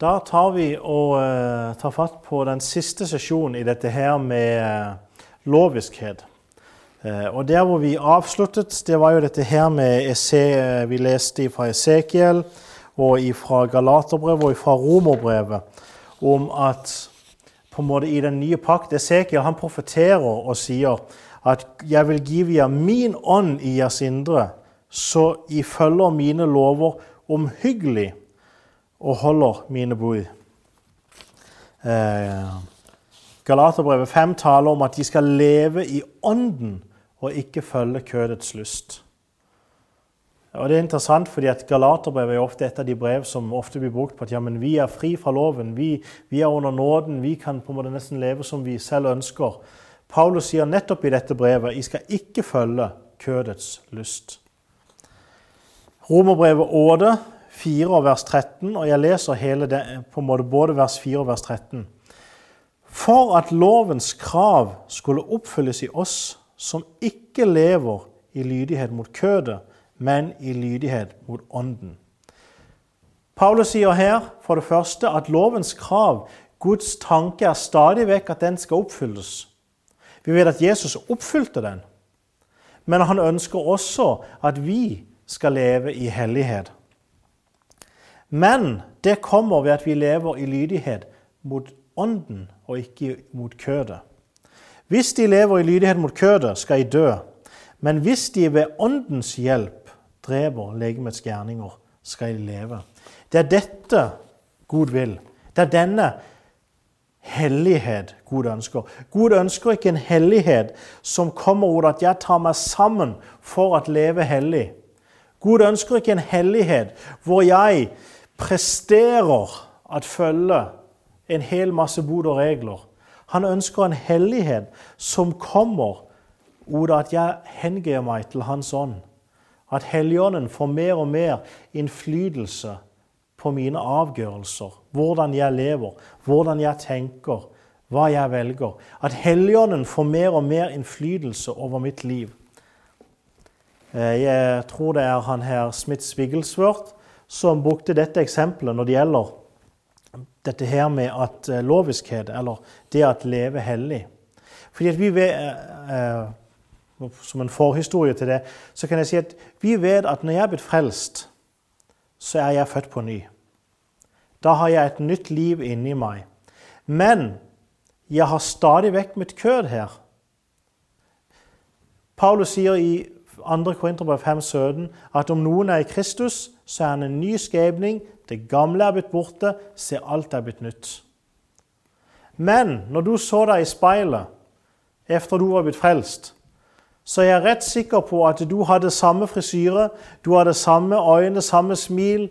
Da tar vi og tar fatt på den siste sesjonen i dette her med loviskhet. Og der hvor vi avsluttet, det var jo dette her med vi leste fra Esekiel og fra Galaterbrevet og fra Romerbrevet om at på en måte i den nye pakt, Esekiel han profeterer og sier at jeg vil give jer min ånd i jeres indre, så I følger mine lover omhyggelig og holder mine bud. Galaterbrevet 5 taler om at de skal leve i ånden og ikke følge kødets lyst. Og det er interessant fordi at Galaterbrevet er ofte et av de brev som ofte blir brukt på at ja, men vi er fri fra loven, vi er under nåden, vi kan på en måte nesten leve som vi selv ønsker. Paulus sier nettopp i dette brevet, I skal ikke følge kødets lyst. Romerbrevet 8, 4 vers 13, og jeg leser hele det, på en måte både vers 4 og vers 13. For at lovens krav skulle oppfylles I oss, som ikke lever I lydighet mot kødet, men I lydighet mot ånden. Paulus sier her, for det første, at lovens krav, Guds tanke er stadig vekk at den skal oppfylles. Vi vet at Jesus oppfylte den, men han ønsker også at vi skal leve I hellighet. Men det kommer ved at vi lever I lydighet mot ånden og ikke mot kødet. Hvis de lever I lydighet mot kødet, skal de dø. Men hvis de ved åndens hjelp dreper legemets gjerninger, skal de leve. Det er dette Gud vil. Det er denne hellighet Gud ønsker. Gud ønsker ikke en hellighet som kommer ut at jeg tar meg sammen for at leve hellig. Gud ønsker ikke en hellighet hvor jeg presterer at følge en hel masse bud og regler. Han ønsker en hellighet som kommer ut av at jeg hengiver meg til hans ånd. At Helligånden får mer og mer innflytelse på mine avgjørelser, hvordan jeg lever, hvordan jeg tenker, hva jeg velger. At Helligånden får mer og mer innflytelse over mitt liv. Jeg tror det er han her Smith Wigglesworth som brukte dette eksempelet når det gjelder dette her med at loviskhet, eller det at leve hellig. Fordi at vi vet, som en forhistorie til det, så kan jeg si at vi vet at når jeg er blitt frelst, så er jeg født på ny. Da har jeg et nytt liv inni meg. Men jeg har stadig vekk mitt kød her. Paulus sier i 2. Korinterbrev 5:17 at om noen er I Kristus, så er han en ny skapning, det gamle er blitt borte, se alt er blitt nytt. Men når du så deg I speilet, efter du var blitt frelst, så er jeg rett sikker på at du hadde samme frisyre, du hadde samme øyne, samme smil.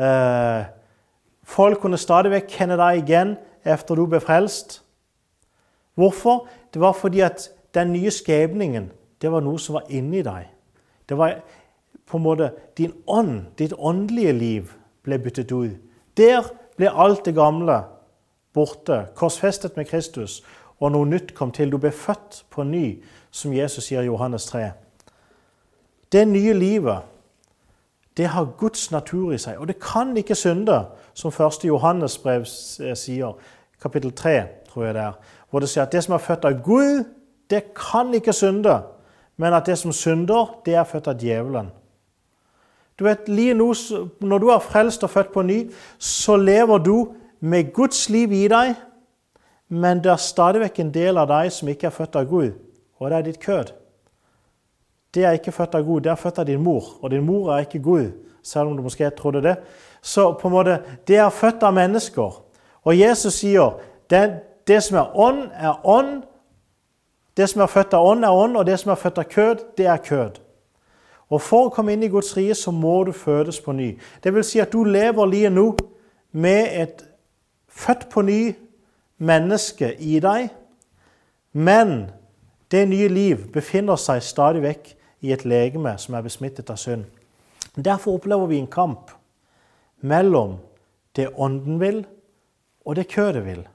Folk kunne stadig vekk kjenne deg igjen efter du ble frelst. Hvorfor? Det var fordi at den nye skapningen, det var noe som var inni deg. Det var på en måte din ånd, ditt åndelige liv ble byttet ut. Der ble alt det gamle borte, korsfestet med Kristus, og noe nytt kom til. Du ble født på ny, som Jesus sier I Johannes 3. Det nye livet, det har Guds natur I seg, og det kan ikke synde, som 1. Johannes brev sier, kapittel 3, tror jeg det er, hvor det sier at det som er født av Gud, det kan ikke synde, men at det som synder, det er født av djevelen. Du vet, når du er frelst og født på ny, så lever du med Guds liv I deg, men det er stadig vekk en del av deg som ikke er født av Gud, og det er ditt kød. Det er ikke født av Gud, det er født av din mor, og din mor er ikke Gud, selv om du måske trodde det. Så på en måte, det er født av mennesker. Og Jesus sier, det som er ånd, det som er født av ånd, og det som er født av kød, det er kød. Og for å komme inn I Guds rike, så må du fødes på ny. Det vil si at du lever lige nå med et født på ny menneske I deg, men det nye liv befinner seg stadig vekk I et legeme som er besmittet av synd. Derfor opplever vi en kamp mellom det ånden vil og det kødet vil.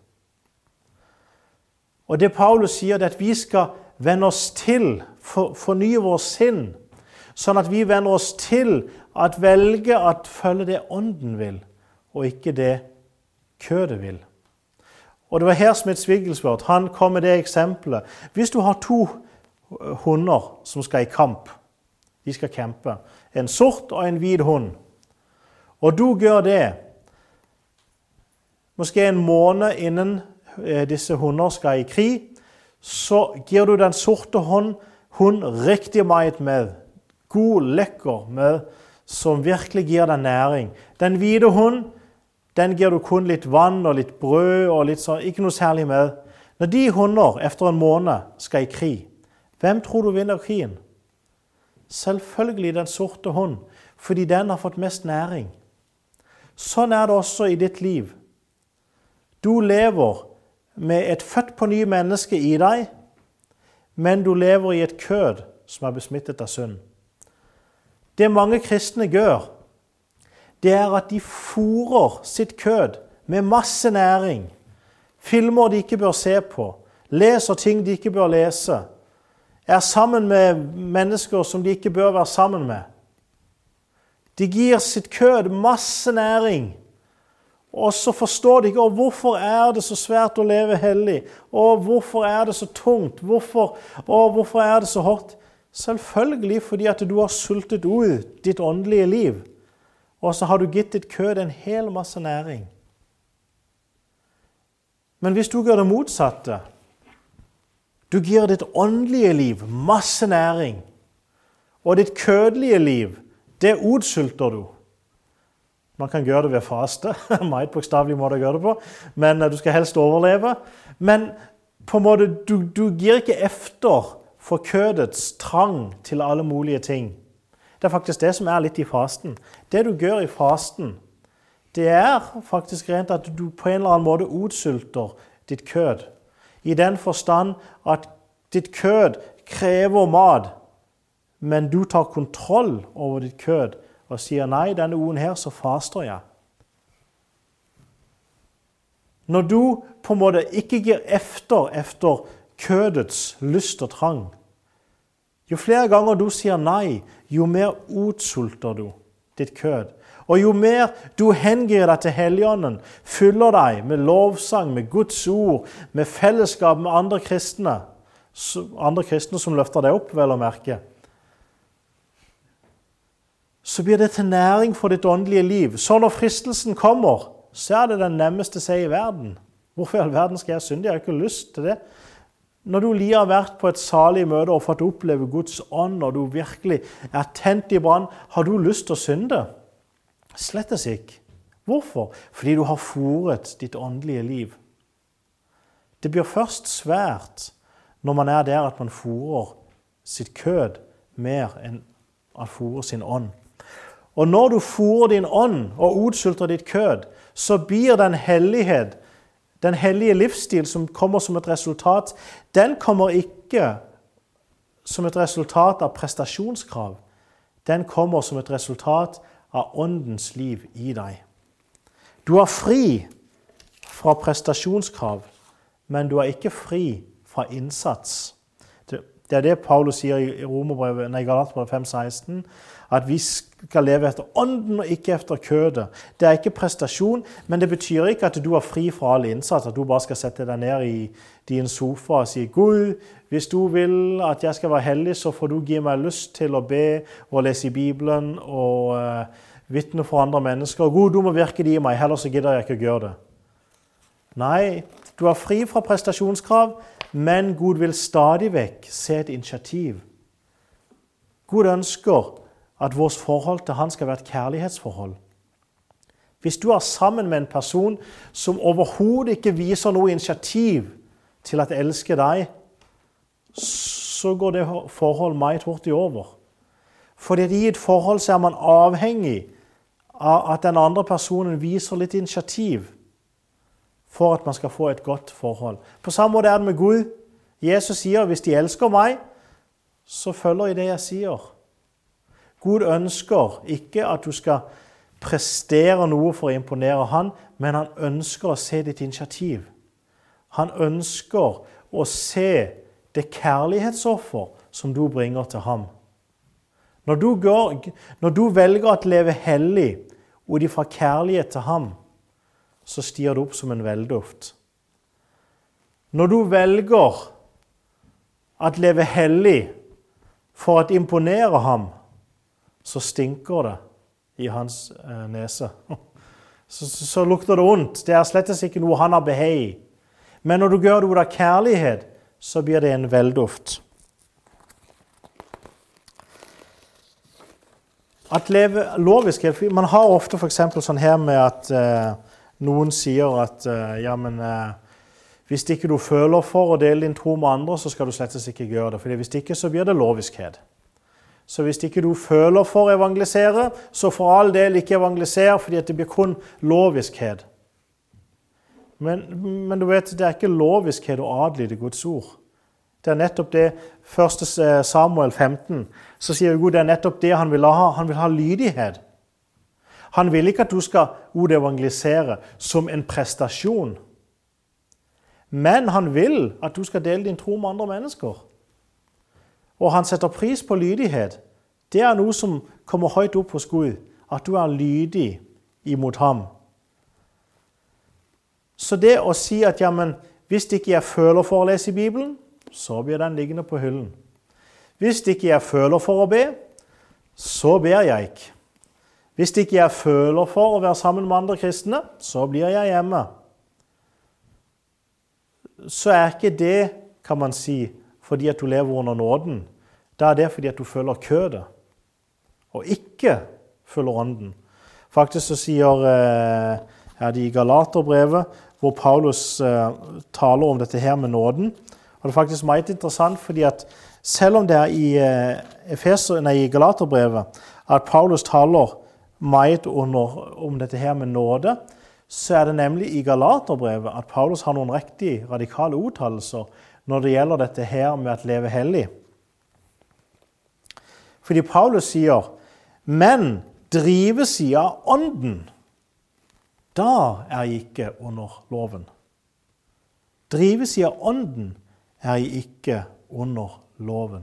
Og det Paulus sier, det er at vi skal vende oss til, fornye vår sinn, sånn at vi vender oss til at velge at følge det ånden vil, og ikke det kødet vil. Og det var her Smith Wigglesworth, han kom med det eksempelet. Hvis du har 2 hunder som skal i kamp, de skal kjempe, en sort og en hvit hund, og du gjør det, måske en måned innen disse hunder skal i krig, så gir du den sorte hund riktig meget med, god, lekker med, som virkelig gir deg næring. Den hvite hund, den gir du kun litt vann og litt brød og litt sånn, ikke noe særlig med. Når de hunder efter en måned skal i krig, hvem tror du vinner krigen? Selvfølgelig den sorte hund, fordi den har fått mest næring. Sånn er det også i ditt liv. Du lever med et født på ny menneske i deg, men du lever i et kød som er besmittet av synd. Det mange kristne gjør, det er at de fôrer sitt kød med masse næring, filmer de ikke bør se på, leser ting de ikke bør lese, er sammen med mennesker som de ikke bør være sammen med. De gir sitt kød masse næring, og så forstår de ikke, hvorfor er det så svært å leve hellig, og hvorfor er det så tungt, hvorfor er det så hårdt? Selvfølgelig fordi at du har sultet ut ditt åndelige liv, og så har du gitt ditt kød en hel masse næring. Men hvis du gjør det motsatte, du gir ditt åndelige liv masse næring, og ditt kødelige liv, det utsulter du. Man kan gjøre det ved faste, meget bokstavelig måte å gjøre det på, men du skal helst overleve. Men på en måte, du gir ikke efter for kødets trang til alle mulige ting. Det er faktisk det som er litt i fasten. Det du gjør i fasten, det er faktisk rent at du på en eller annen måte utsulter ditt kød. I den forstand at ditt kød krever mat, men du tar kontroll over ditt kød og sier, nei, denne uken her så faster jeg. Når du på en måte ikke gir efter kødets lyst og trang, jo flere ganger du sier nei, jo mer utsulter du ditt kød. Og jo mer du hengir deg til Helligånden, fyller deg med lovsang, med Guds ord, med fellesskap med andre kristne som løfter deg opp, vel å merke, så blir det til næring for ditt åndelige liv. Så når fristelsen kommer, så er det den nemmeste seg i verden. Hvorfor i all verden skal jeg synde? Jeg har ikke lyst til det. Når du lige har vært på et salig møte og fått oppleve Guds ånd, og du virkelig er tent i brann, har du lyst til å synde? Slettes ikke. Hvorfor? Fordi du har fôret ditt åndelige liv. Det blir først svært når man er der at man fôrer sitt kød mer enn at fôrer sin ånd. Og når du fôrer din ånd og utsulter ditt kød, så blir den hellighet, den hellige livsstil som kommer som et resultat, den kommer ikke som et resultat av prestasjonskrav. Den kommer som et resultat av åndens liv i deg. Du er fri fra prestasjonskrav, men du er ikke fri fra innsats. Det er det Paulus sier i Galaterbrevet 5,16, at vi skal leve etter ånden og ikke efter kødet. Det er ikke prestasjon, men det betyr ikke at du er fri fra all innsats, at du bare skal sette deg ned i din sofa og si, Gud, hvis du vil at jeg skal være hellig, så får du gi meg lyst til å be og lese i Bibelen og vitne for andre mennesker. Gud, du må virke det i meg, heller så gidder jeg ikke å gjøre det. Nei, du er fri fra prestasjonskrav, men Gud vil stadig vekk se et initiativ. Gud ønsker at vårt forhold til han skal være et kjærlighetsforhold. Hvis du er sammen med en person som overhodet ikke viser noe initiativ til at elske deg, så går det forhold meget hurtig over. Fordi i et forhold så er man avhengig av at den andre personen viser litt initiativ for at man skal få et godt forhold. På samme måte er det med Gud. Jesus sier, hvis de elsker meg, så følger de det jeg sier. Gud ønsker ikke at du skal prestere noe for å imponere han, men han ønsker å se ditt initiativ. Han ønsker å se det kjærlighetsoffer som du bringer til ham. Når du velger å leve hellig ut ifra kjærlighet til ham, så stiger det opp som en velduft. Når du velger at leve hellig for å imponere ham, så stinker det i hans nese. Så lukter det ondt. Det er slett ikke noe han har behag i. Men når du gjør det ut av kjærlighet, så blir det en velduft. At leve lovisk, man har ofte for eksempel sånn her med at noen sier at hvis ikke du føler for å dele din tro med andre, så skal du slett ikke gjøre det. For hvis ikke, så blir det loviskhet. Så hvis ikke du føler for å evangelisere, så for all del ikke evangelisere, fordi det blir kun loviskhet. Men du vet, det er ikke loviskhet å adlyde Guds ord. Det er nettopp det, 1. Samuel 15, så sier Gud det er nettopp det han vil ha. Han vil ha lydighet. Han vil ikke at du skal evangelisere som en prestasjon. Men han vil at du skal dele din tro med andre mennesker. Og han setter pris på lydighet. Det er noe som kommer høyt opp hos Gud. At du er lydig imot ham. Så det å si at hvis ikke jeg føler for å lese i Bibelen, så blir den liggende på hyllen. Hvis ikke jeg føler for å be, så ber jeg ikke. Hvis ikke jeg føler for å være sammen med andre kristne, så blir jeg hjemme. Så er ikke det, kan man si, fordi at du lever under nåden. Da er det fordi at du føler kødet, og ikke føler ånden. Faktisk så sier det i Galaterbrevet, hvor Paulus taler om dette her med nåden. Og det er faktisk meget interessant, fordi at selv om det er i Galaterbrevet at Paulus taler meget om dette her med nåde, så er det nemlig i Galaterbrevet at Paulus har noen riktig radikale uttalelser når det gjelder dette her med at leve hellig. Fordi Paulus sier, men drives i av ånden, da er jeg ikke under loven. Drives i av ånden, er jeg ikke under loven.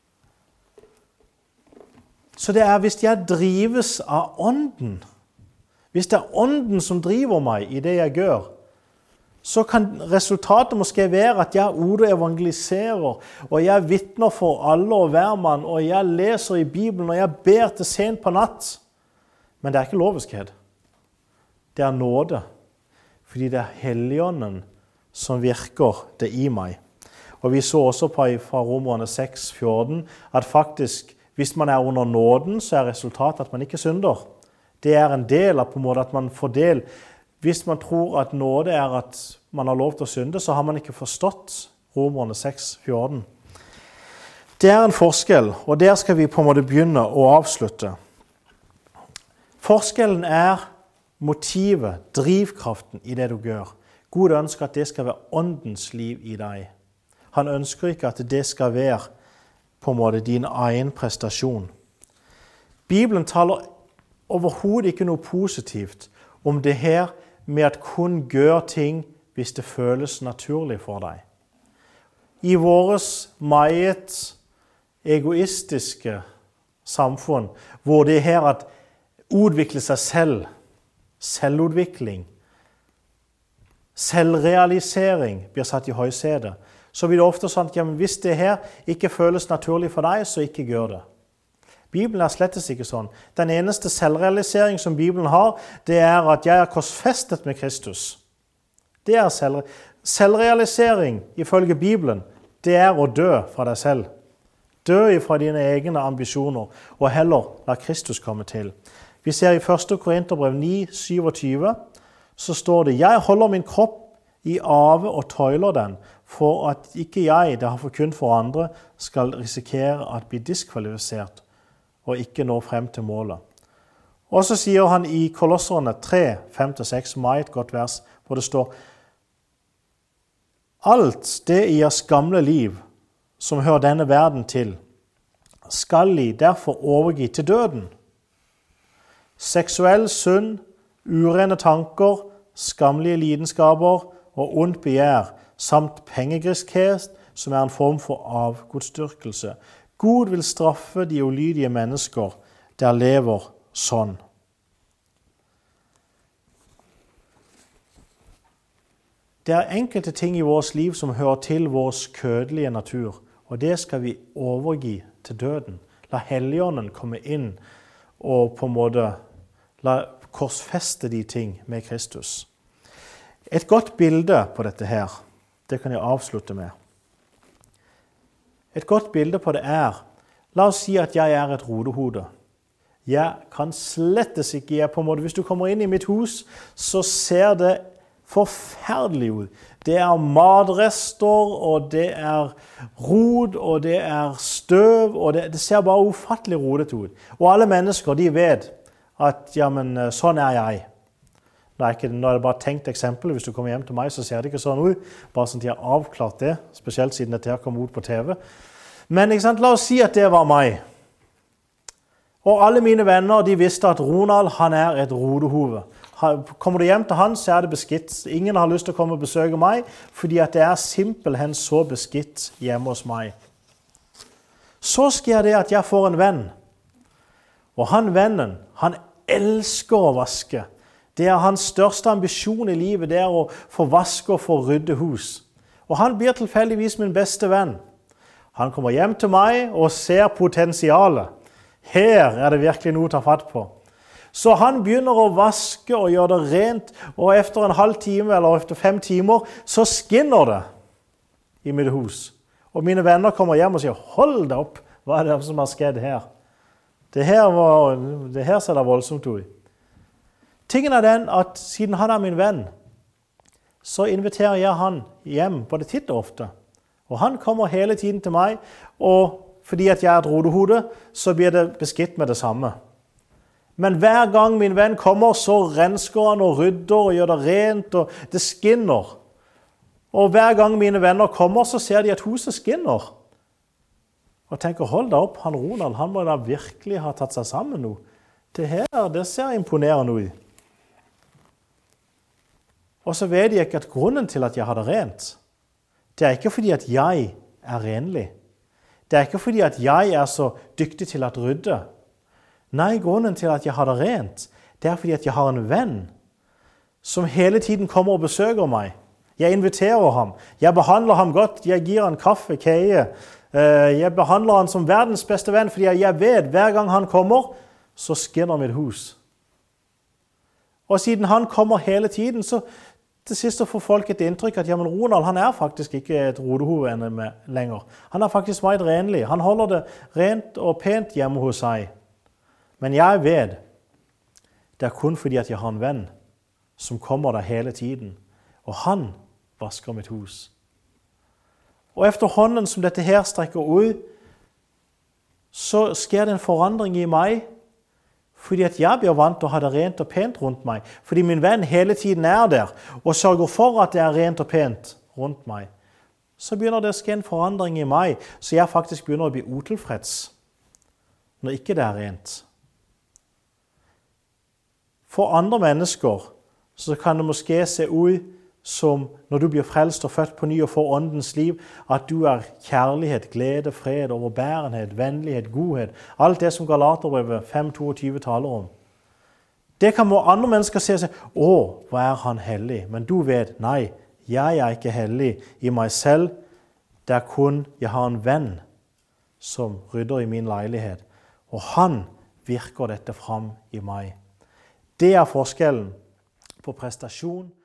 Så det er hvis jeg drives av ånden, hvis det er ånden som driver meg i det jeg gjør, så kan resultatet måske være at jeg evangeliserer, og jeg vitner for alle og hver mann, og jeg leser i Bibelen, og jeg ber til sent på natt. Men det er ikke loviskhet. Det er nåde, fordi det er Helligånden som virker det i meg. Og vi så også fra Romerne 6,14 at faktisk, hvis man er under nåden, så er resultatet at man ikke synder. Det er en del av på en måte at man får del. Hvis man tror at nåde er at man har lov til å synde, så har man ikke forstått Romerne 6,14. Det er en forskjell, og der skal vi på en måte begynne å avslutte. Forskjellen er motivet, drivkraften i det du gjør. Gud ønsker at det skal være åndens liv i deg. Han ønsker ikke at det skal være på en måte din egen prestasjon. Bibelen taler overhodet ikke noe positivt om det her med at kun gjør ting hvis det føles naturlig for deg. I våres meget egoistiske samfunn, hvor det her at utvikle seg selv, selvutvikling, selvrealisering blir satt i høysetet, så blir det ofte sånn at hvis det her ikke føles naturlig for deg, så ikke gjør det. Bibelen er slett ikke sånn. Den eneste selvrealisering som Bibelen har, det er at jeg er korsfestet med Kristus. Det er selvrealisering ifølge Bibelen. Det er å dø fra deg selv. Dø fra dine egne ambisjoner, og heller la Kristus komme til. Vi ser i 1. Korinterbrev 9,27, så står det, «Jeg holder min kropp i ave og tøyler den, for at ikke jeg, det har forkynt for andre, skal risikere at bli diskvalifisert og ikke nå frem til målet.» Og så sier han i Kolosserne 3, 5-6, meget godt vers, hvor det står, «Alt det i deres gamle liv, som hører denne verden til, skal I derfor overgi til døden. Seksuell synd, urene tanker, skamlige lidenskaper og ondt begjær, samt pengegriskhet, som er en form for avgudsdyrkelse. Gud vil straffe de ulydige mennesker der lever sånn. Det er enkelte ting i vårt liv som hører til vår kødelige natur, og det skal vi overgi til døden. La Helligånden komme inn og på en måte la korsfeste de ting med Kristus. Et godt bilde på dette her, det kan jeg avslutte med. Et godt bilde på det la oss si at jeg er et rodehode. Jeg kan slettes ikke, på en måte, hvis du kommer inn i mitt hus, så ser det forferdelig ut. Det er matrester, og det er rot, og det er støv, og det ser bare ufattelig rodet ut. Og alle mennesker, de vet at, ja, men sånn er jeg. Nå er det bare et tenkt eksempel. Hvis du kommer hjem til meg, så ser det ikke sånn ut. Bare sånn at jeg har avklart det, spesielt siden dette her kom ut på TV. Men ikke sant, la oss si at det var meg. Og alle mine venner, de visste at Ronald, han er et rodehove. Kommer du hjem til han, så er det beskitt. Ingen har lyst til å komme og besøke meg, fordi at det er simpelthen så beskitt hjemme hos meg. Så sker det at jeg får en venn. Og han vennen, han elsker å vaske. Det er hans største ambisjon i livet, det er å få vaske og få rydde hus. Og han blir tilfeldigvis min beste venn. Han kommer hjem til meg og ser potensialet. Her er det virkelig noe å ta fatt på. Så han begynner å vaske og gjøre det rent, og efter en halv time eller efter 5 timer, så skinner det i mitt hus. Og mine venner kommer hjem og sier, hold deg opp, hva er det som har skjedd her? Det her ser det voldsomt ut. Tingen er den at siden han er min venn, så inviterer jeg han hjem både titt og ofte. Og han kommer hele tiden til meg, og fordi at jeg er et rodehode, så blir det beskitt med det samme. Men hver gang min venn kommer, så rensker han og rydder og gjør det rent, og det skinner. Og hver gang mine venner kommer, så ser de at huset skinner. Og tenker, hold deg opp, han Ronald, han må da virkelig ha tatt seg sammen nå. Det ser imponerende ut. Og så vet jeg ikke at grunnen til at jeg har det rent, det er ikke fordi at jeg er renlig. Det er ikke fordi at jeg er så dyktig til å rydde. Nei, grunnen til at jeg har det rent, det er fordi at jeg har en venn som hele tiden kommer og besøker meg. Jeg inviterer ham, jeg behandler ham godt, jeg gir han kaffe, keie. Jeg behandler han som verdens beste venn, fordi jeg vet hver gang han kommer, så skinner mitt hus. Og siden han kommer hele tiden, så til sist får folk et inntrykk at ja, men Ronald, han er faktisk ikke et rodehove lenger. Han er faktisk meget renlig. Han holder det rent og pent hjemme hos seg. Men jeg vet, det er kun fordi at jeg har en venn som kommer der hele tiden. Og han vasker mitt hus. Og efterhånden som dette her strekker ut, så sker det en forandring i meg, fordi at jeg blir vant til å ha det rent og pent rundt meg. Fordi min venn hele tiden er der og sørger for at det er rent og pent rundt meg. Så begynner det å ske en forandring i meg, så jeg faktisk begynner å bli utilfreds når ikke det er rent. For andre mennesker så kan det måske se ut som når du blir frelst og født på ny og får åndens liv, at du er kjærlighet, glede, fred, overbærenhet, vennlighet, godhet. Alt det som Galaterbrevet 5:22 taler om. Det kan andre mennesker se og si, hva er han hellig? Men du vet, nei, jeg er ikke hellig i meg selv. Det er kun, jeg har en venn som rydder i min leilighet. Og han virker dette fram i meg. Det er forskjellen på prestasjon